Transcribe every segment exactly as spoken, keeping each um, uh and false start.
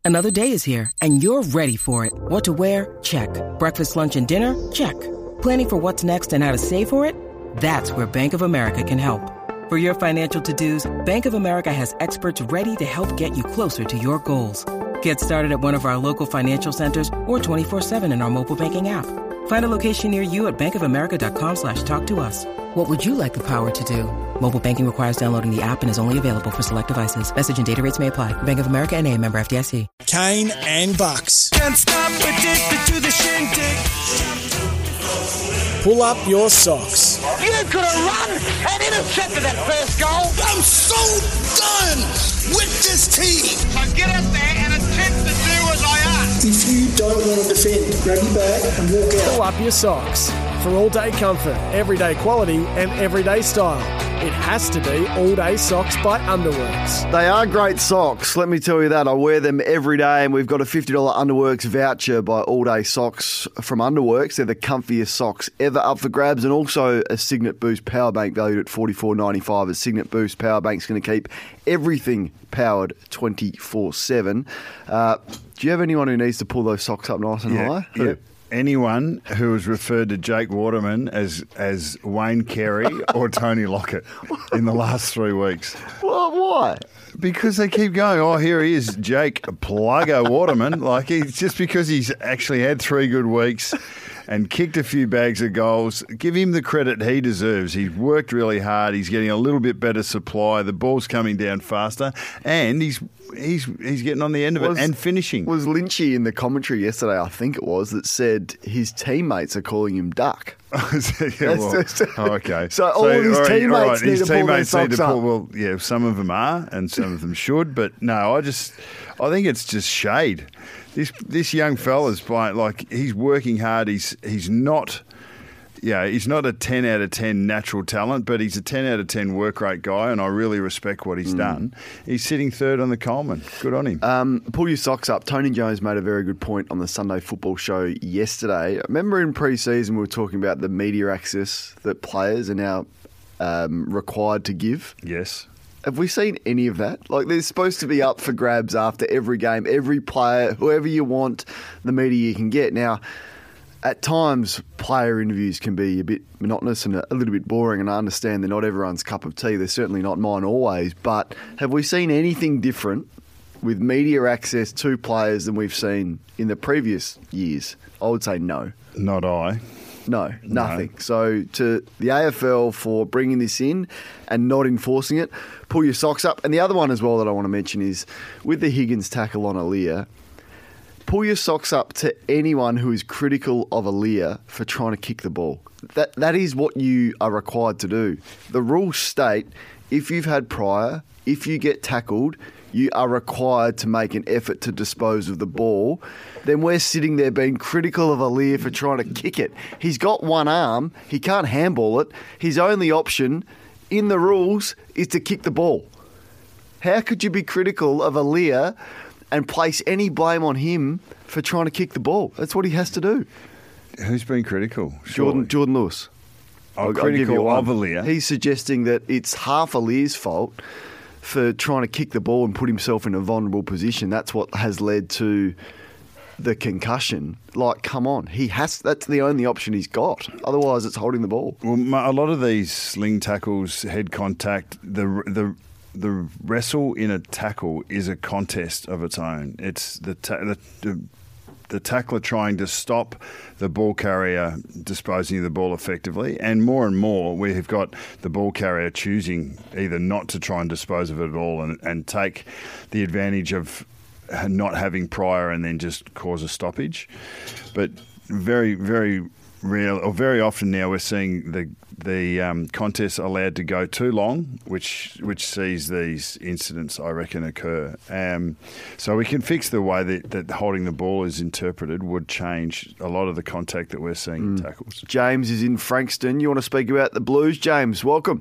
Another day is here, and you're ready for it. What to wear? Check. Breakfast, lunch, and dinner? Check. Planning for what's next and how to save for it? That's where Bank of America can help. For your financial to-dos, Bank of America has experts ready to help get you closer to your goals. Get started at one of our local financial centers or twenty-four seven in our mobile banking app. Find a location near you at bankofamerica.com slash talk to us. What would you like the power to do? Mobile banking requires downloading the app and is only available for select devices. Message and data rates may apply. Bank of America N A, member F D I C. Kane and Bucks. Can't stop addicted to the shindig. Pull up your socks. You could have run and intercepted that first goal. I'm so done with this team. So get up there and attempt to do as I ask. If you don't want to defend, grab your bag and walk out. Pull up your socks. For all-day comfort, everyday quality and everyday style. It has to be All Day Socks by Underworks. They are great socks, let me tell you that. I wear them every day, and we've got a fifty dollars Underworks voucher by All Day Socks from Underworks. They're the comfiest socks ever up for grabs, and also a Signet Boost power bank valued at forty-four ninety-five. A Signet Boost power bank's going to keep everything powered twenty-four seven. Uh, do you have anyone who needs to pull those socks up nice and yeah, high? Yeah. Anyone who has referred to Jake Waterman as as Wayne Carey or Tony Lockett in the last three weeks. Well, why? Because they keep going, oh, here he is, Jake Pluggo Waterman. Like, he's just because he's actually had three good weeks and kicked a few bags of goals. Give him the credit he deserves. He's worked really hard. He's getting a little bit better supply. The ball's coming down faster, and he's he's he's getting on the end of Was- it and finishing. Was Lynchy in the commentary yesterday, I think it was, that said his teammates are calling him Duck? yeah, well, That's- oh, okay. So all of his all right, teammates all right, need his to pull their teammates need to socks pull. up. Well, yeah, some of them are, and some of them should. But no, I just, I think it's just shade. This this young fella's by, like, he's working hard. He's he's not, yeah, he's not a ten out of ten natural talent, but he's a ten out of ten work rate guy, and I really respect what he's Mm. done. He's sitting third on the Coleman. Good on him. Um, pull your socks up. Tony Jones made a very good point on the Sunday Football Show yesterday. Remember in pre-season we were talking about the media access that players are now um, required to give? Yes. Have we seen any of that? Like, they're supposed to be up for grabs after every game, every player, whoever you want, the media you can get. Now, at times, player interviews can be a bit monotonous and a little bit boring, and I understand they're not everyone's cup of tea. They're certainly not mine always. But have we seen anything different with media access to players than we've seen in the previous years? I would say no. Not I. No, nothing. No. So to the A F L for bringing this in and not enforcing it, pull your socks up. And the other one as well that I want to mention is with the Higgins tackle on Aaliyah, pull your socks up to anyone who is critical of Aaliyah for trying to kick the ball. That That is what you are required to do. The rules state if you've had prior, if you get tackled, you are required to make an effort to dispose of the ball. Then we're sitting there being critical of Aaliyah for trying to kick it. He's got one arm. He can't handball it. His only option in the rules is to kick the ball. How could you be critical of Aaliyah and place any blame on him for trying to kick the ball? That's what he has to do. Who's been critical? Jordan, Jordan Lewis. Oh, I'll- I'll give critical you one. of Aaliyah. He's suggesting that it's half Aaliyah's fault for trying to kick the ball and put himself in a vulnerable position. That's what has led to the concussion. Like, come on. He has. That's the only option he's got. Otherwise, it's holding the ball. Well, a lot of these sling tackles, head contact, the the the wrestle in a tackle is a contest of its own. It's the ta- the, the the tackler trying to stop the ball carrier disposing of the ball effectively, and more and more we have got the ball carrier choosing either not to try and dispose of it at all and, and take the advantage of not having prior and then just cause a stoppage. But very, very real, or very often now we're seeing the the um, contests allowed to go too long, which which sees these incidents, I reckon, occur. Um, so we can fix the way that, that holding the ball is interpreted would change a lot of the contact that we're seeing in tackles. James is in Frankston. You want to speak about the Blues? James, welcome.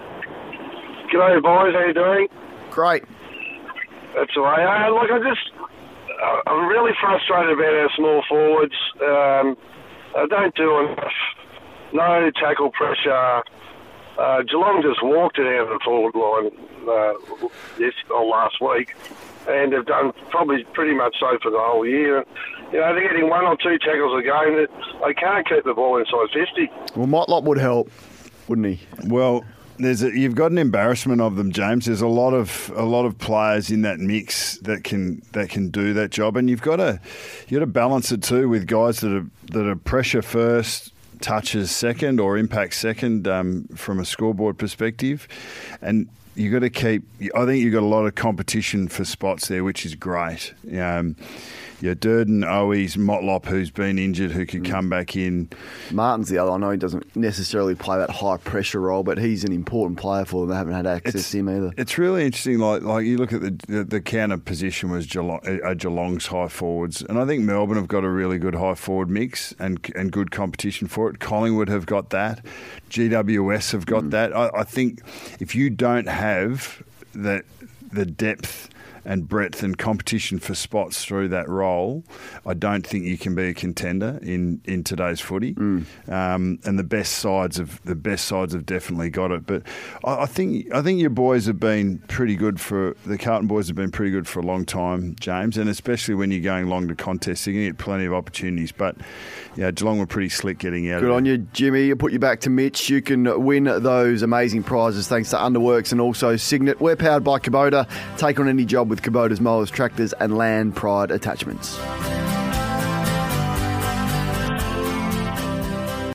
G'day, boys. How you doing? Great. That's all right. Uh, look, I just, uh, I'm really frustrated about our small forwards. Um, they don't do enough. No tackle pressure. Uh, Geelong just walked it out of the forward line uh, this or last week. and they've done probably pretty much so for the whole year. You know, they're getting one or two tackles a game that they can't keep the ball inside fifty. Well, Motlop would help, wouldn't he? Well, there's a, you've got an embarrassment of them, James. There's a lot of a lot of players in that mix that can that can do that job, and you've got to you got to balance it too with guys that are that are pressure first, touches second, or impact second um, from a scoreboard perspective, and you got to keep. I think you've got a lot of competition for spots there, which is great. Um, Yeah, Durden, Owies, Motlop, who's been injured, who could come back in. Martin's the other. I know he doesn't necessarily play that high pressure role, but he's an important player for them. They haven't had access It's, to him either. it's really interesting. Like, like you look at the the, the counter position was Geelong, uh, Geelong's high forwards, and I think Melbourne have got a really good high forward mix and and good competition for it. Collingwood have got that. G W S have got mm. that. I, I think if you don't have that the depth and breadth and competition for spots through that role, I don't think you can be a contender in, in today's footy. Mm. Um, and the best sides have the best sides have definitely got it. But I, I think I think your boys have been pretty good for the Carlton boys have been pretty good for a long time, James. And especially when you're going long to contests, you're going to get plenty of opportunities. But yeah, Geelong were pretty slick getting out. Good of on it. you, Jimmy. I'll put you back to Mitch. You can win those amazing prizes thanks to Underworks and also Signet. We're powered by Kubota. Take on any job with Kubota's mowers, tractors and Land Pride attachments.